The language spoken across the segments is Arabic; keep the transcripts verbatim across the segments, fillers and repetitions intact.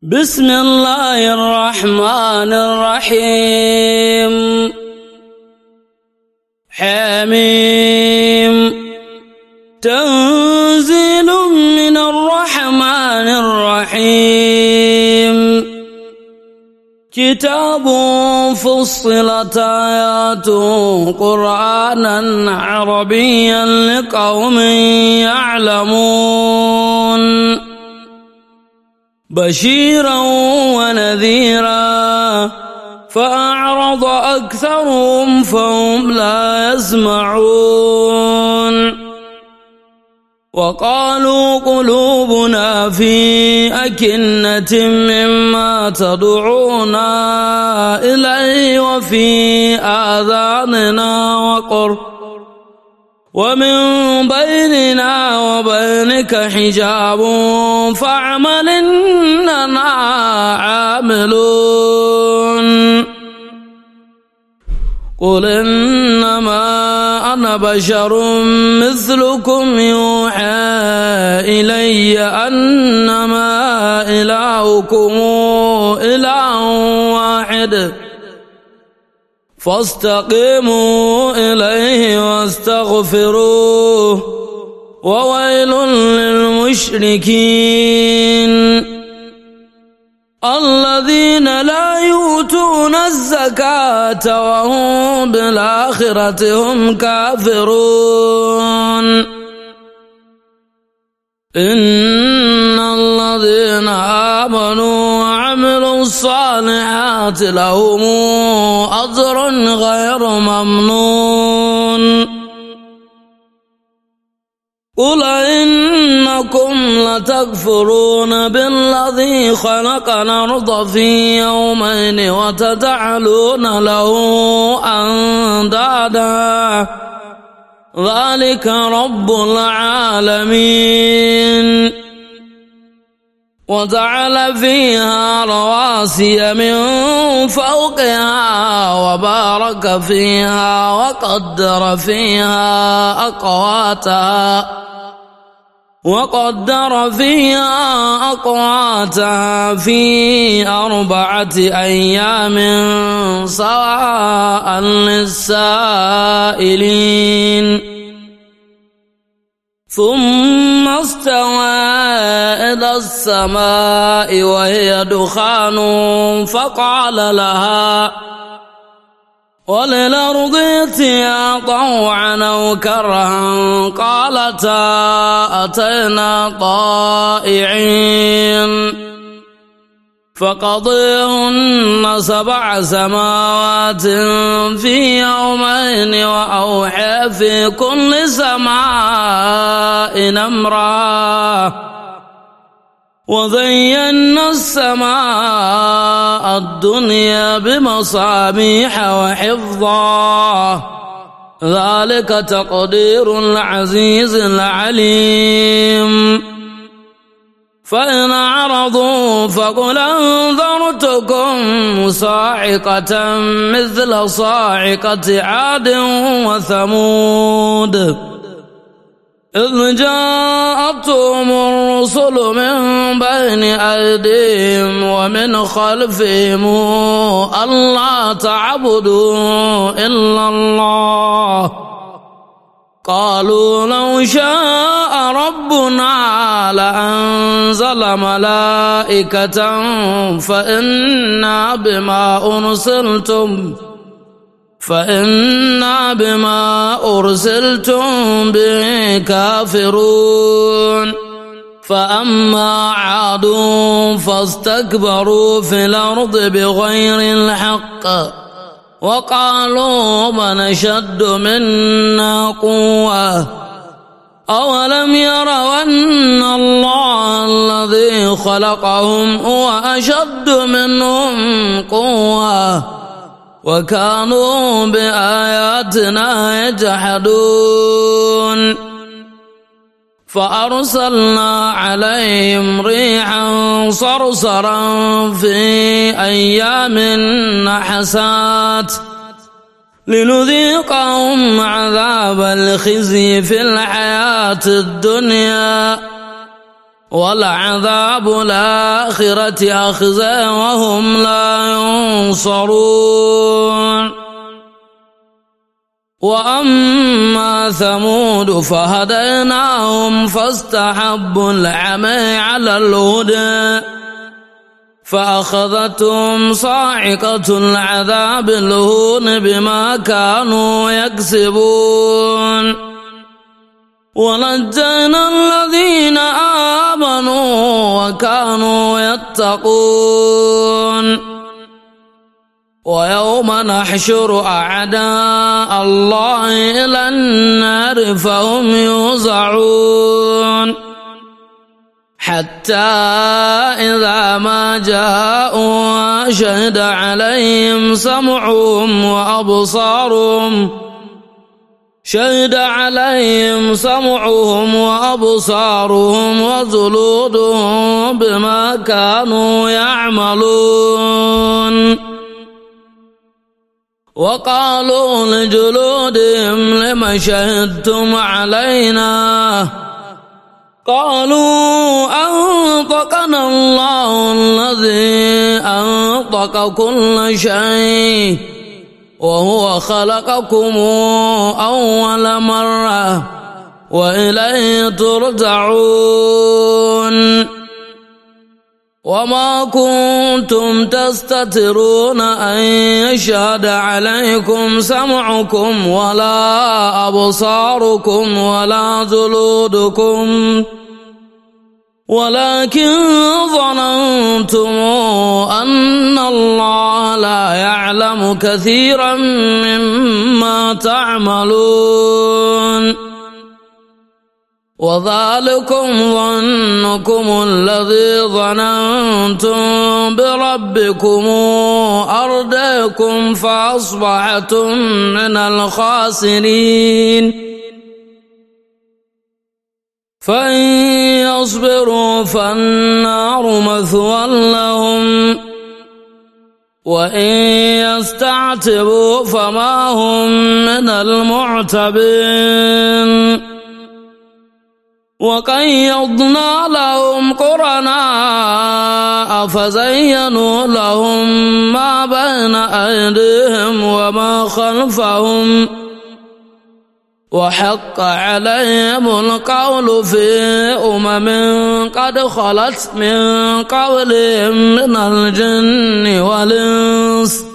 بسم الله الرحمن الرحيم. حميم تنزيل من الرحمن الرحيم. كتاب فصلت آياته قرآنا عربيا لقوم يعلمون بشيرا ونذيرا فأعرض أكثرهم فهم لا يسمعون. وقالوا قلوبنا في أكنة مما تدعونا إليه وفي آذاننا وقر ومن بيننا وبينك حجاب فاعمل إننا عاملون. قل إنما أنا بشر مثلكم يوحى إلي أنما إلهكم إله واحد فاستقيموا إليه واستغفروه وويل للمشركين الذين لا يؤتون الزكاة وهم بالآخرة هم كافرون. إن الذين آمنوا وعملوا الصالحات لهم أجر غير ممنون. قل إنكم لتكفرون بالذي خلق الأرض في يومين وتجعلون له أندادا ذلك رب العالمين. وجعل فيها رواسي من فوقها وبارك فيها وقدر فيها أقواتها وقدر فيها أقواتها في أربعة أيام سواء للسائلين. ثم استوى إلى السماء وهي دخان فقال لها وللأرض ائتيا طوعا أو كرها قالتا أتينا طائعين. فقضيهن سبع سماوات في يومين وأوحى في كل سماء أمرها وزينا السماء الدنيا بمصابيح وحفظا ذلك تقدير العزيز العليم. فإن أعرضوا فقل أنذرتكم صاعقة مثل صاعقة عاد وثمود إذ جاءتهم الرسل من بين أيديهم ومن خلفهم ألا تعبدوا إلا الله قالوا لو شاء ربنا لأنزل ملائكة فإنا بما أرسلتم فإنا بما أرسلتم به كافرون. فأما عاد فاستكبروا في الأرض بغير الحق وقالوا من أشد منا قوة أولم يروا أن الله الذي خلقهم هو أشد منهم قوة وكانوا بآياتنا يجحدون. فأرسلنا عليهم ريحا صرصرا في أيام نحسات لنذيقهم عذاب الخزي في الحياة الدنيا ولعذاب الآخرة أخزى وهم لا ينصرون وأما ثمود فهديناهم فاستحبوا العمى على الهدى فأخذتهم صاعقة العذاب الهون بما كانوا يكسبون ونجينا الذين آمنوا وكانوا يتقون ويوم نحشر أعداء الله إلى النار فهم يوزعون حتى إذا ما جاءوا شهد عليهم سمعهم وأبصارهم شهد عليهم سمعهم وأبصارهم وجلودهم بما كانوا يعملون وقالوا لجلودهم لم شهدتم علينا قالوا أنطقنا الله الذي أنطق كل شيء وهو خلقكم أول مرة وإليه ترجعون وما كنتم تستترون أن يشهد عليكم سمعكم ولا أبصاركم ولا جلودكم ولكن ظننتم أن الله لا يعلم كثيرا مما تعملون وذلكم ظنكم الذي ظننتم بربكم أرداكم فأصبحتم من الخاسرين فإن يصبروا فالنار مثوى لهم وإن يستعتبوا فما هم من المعتبين وقيضنا لهم قرناء فزينوا لهم ما بين أيديهم وما خلفهم وحق عليهم القول في أمم قد خلت من قبلهم من الجن والإنس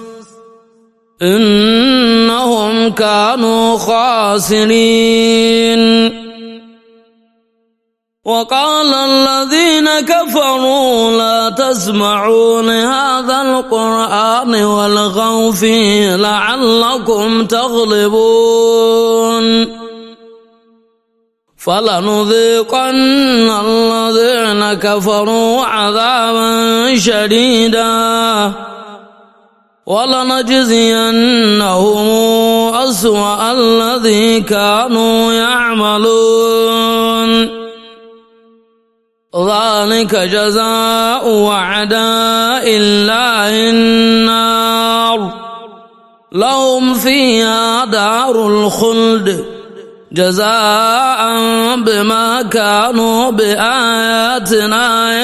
إنهم كانوا خاسرين وقال الذين كفروا لا تسمعوا لهذا القرآن والغوا فيه لعلكم تغلبون فلنذيقن الذين كفروا عذابا شديدا ولنجزينهم أسوأ الذي كانوا يعملون ذلك جزاء أعداء الله النار لهم فيها دار الخلد جزاء بما كانوا بآياتنا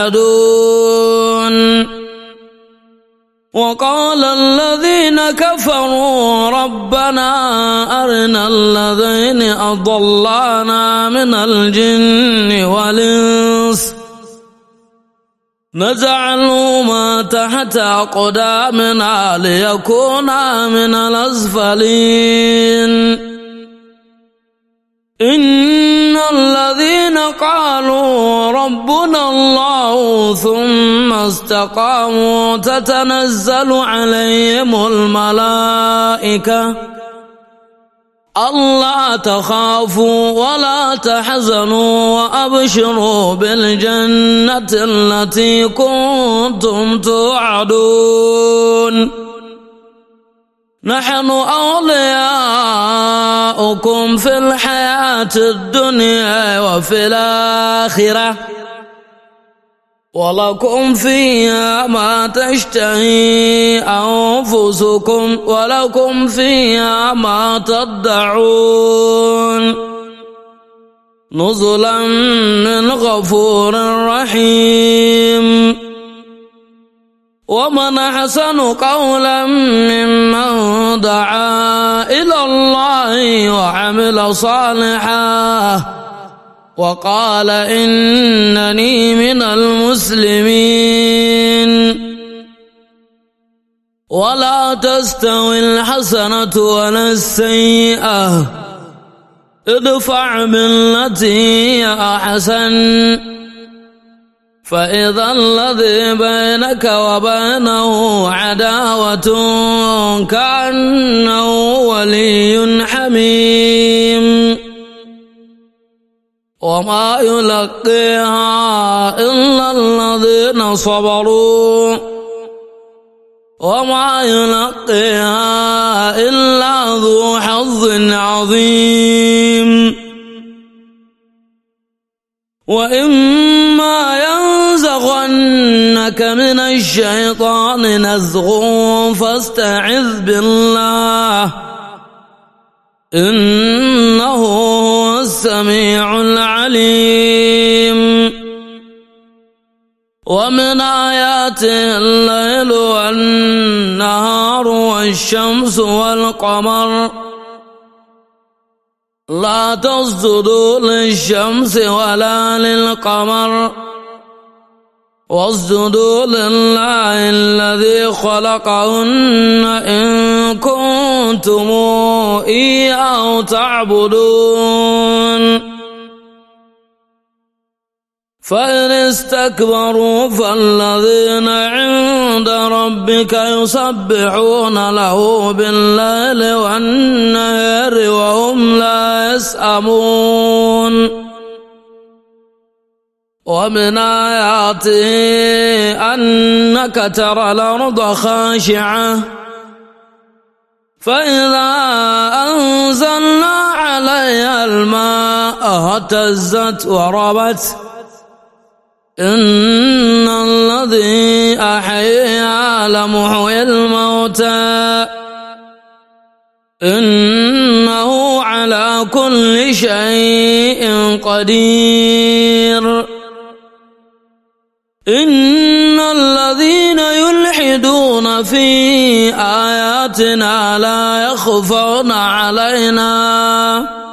يجحدون وقال الذين كفروا ربنا أرنا الذين أضلانا من الجن والإنس نجعلهما تحت أقدامنا ليكونا من الأسفلين إن الذين قالوا ربنا الله ثم استقاموا تتنزل عليهم الملائكة ألا تخافوا ولا تحزنوا وأبشروا بالجنة التي كنتم توعدون نحن أولياؤكم في الحياة الدنيا وفي الآخرة ولكم فيها ما تشتهي أنفسكم ولكم فيها ما تدعون نزلا من غفور رحيم. ومن أحسن قولا ممن دعا إلى الله وعمل صالحا وقال إنني من المسلمين. ولا تستوي الحسنة ولا السيئة، ادفع بالتي هي أحسن، فإذا الذي بينك وبينه عداوة كأنه ولي حميم. وما يلقيها إلا الذين صبروا وما يلقيها إلا ذو حظ عظيم. وإما ينزغنك من الشيطان نزغ فاستعذ بالله إنه هو السميع العليم. ومن آياته الليل والنهار والشمس والقمر، لا تسجدوا للشمس ولا للقمر واسجدوا لله الذي خلقهن إن كنتم إياه تعبدون. فإن استكبروا فالذين عند ربك يسبحون له بالليل والنهار وهم لا يسأمون. ومن آياته أنك ترى الأرض خاشعة فإذا أنزلنا عليها الماء اهتزت وربت إن الذي أحياها لمحيي الموتى إنه على كل شيء قدير. إن الذين يلحدون في آياتنا لا يخفون علينا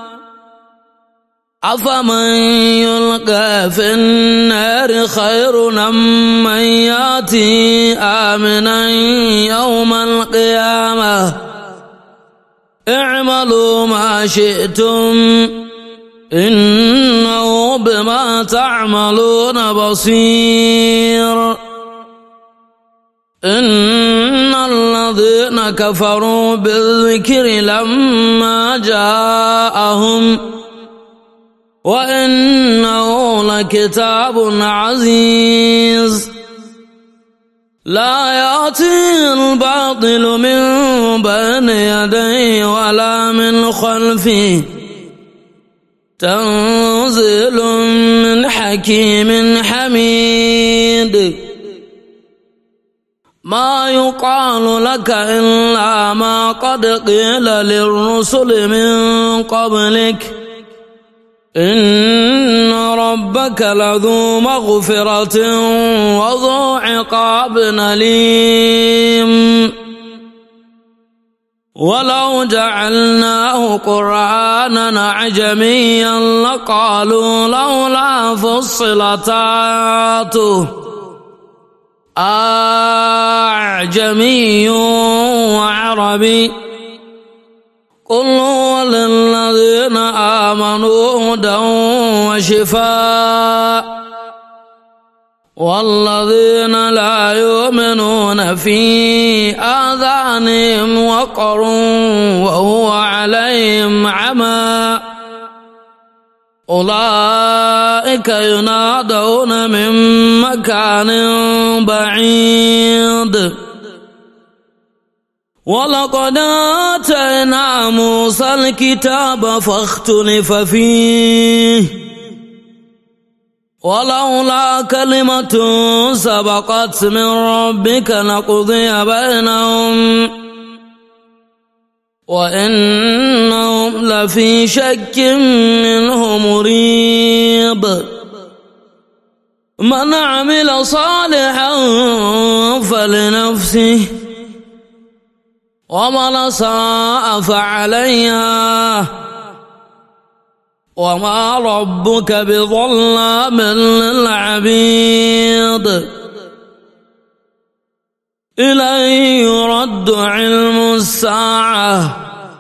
أفمن يلقى في النار خير أم من يأتي آمنا يوم القيامة اعملوا ما شئتم إنه بما تعملون بصير. إن الذين كفروا بالذكر لما جاءهم وإنه لكتاب عزيز لا يأتيه الباطل من بين يديه ولا من خلفه تنزيل من حكيم حميد. ما يقال لك إلا ما قد قيل للرسل من قبلك إن ربك لذو مغفرة وذو عقاب أليم. ولو جعلناه قرآنا أعجميا لقالوا لولا فصلت آياته أعجمي وعربي قل هو للذين آمنوا هدى وشفاء والذين لا يؤمنون في آذانهم وقر وهو عليهم عمى أولئك ينادون من مكان بعيد. ولقد آتينا موسى الكتاب فاختلف فيه ولولا كلمة سبقت من ربك لقضي بينهم وإنهم لفي شك منه مريب من عمل صالحا فلنفسه ومن ساء فعليها وما ربك بظلام للعبيد إليه يرد علم الساعة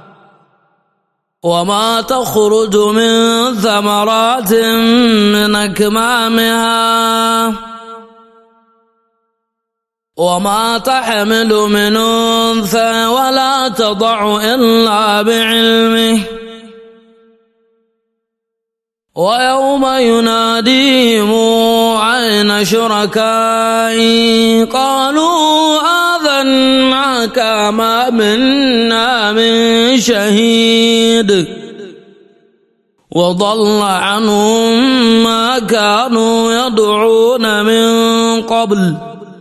وما تخرج من ثمرات من أكمامها وما تحمل من أنثى ولا تضع إلا بعلمه ويوم يناديهم أين شركائي قالوا آذناك ما منا من شهيد وضل عنهم ما كانوا يدعون من قبل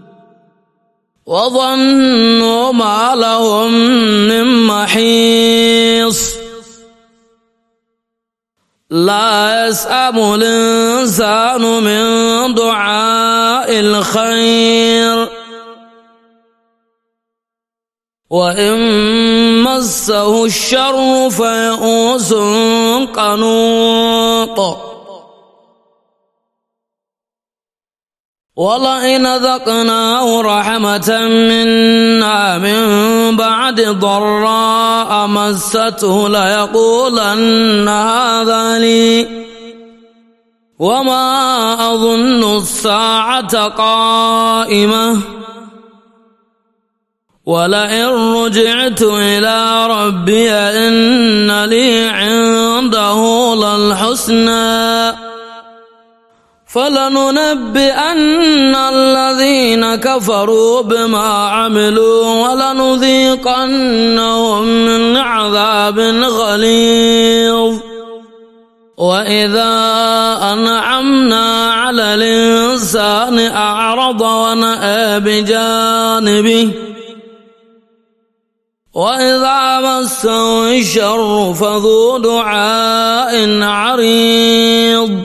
وظنوا ما لهم من محيص لا يسأم الإنسان من دعاء الخير وإن مسه الشر فيئوس قنوط ولئن ذقناه رحمة منا من بعد ضراء مسته ليقولن هذا لي وما أظن الساعة قائمة ولئن رجعت إلى ربي إن لي عنده للحسنى فلننبئن الذين كفروا بما عملوا ولنذيقنهم من عذاب غليظ وإذا أنعمنا على الإنسان أعرض ونأى بجانبه وإذا مسه الشر فذو دعاء عريض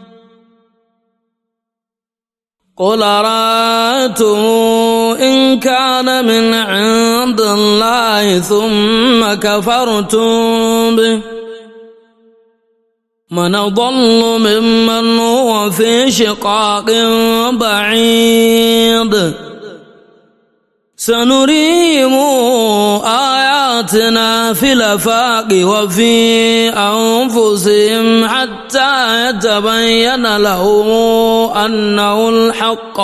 قل أرأيتم إن كان من عند الله ثم كفرتم به من أضل ممن هو في شقاق بعيد سنريهم آياتنا في الآفاق وفي أنفسهم حتى يتبين لهم أنه الحق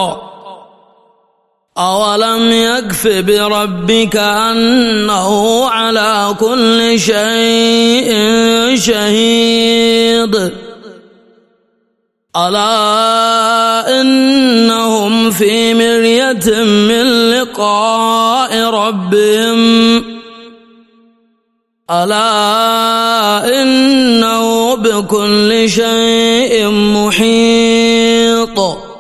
أولم يكف بربك أنه على كل شيء شهيد ألا إنهم في مرية من لقاء ربهم ألا إنه بكل شيء محيط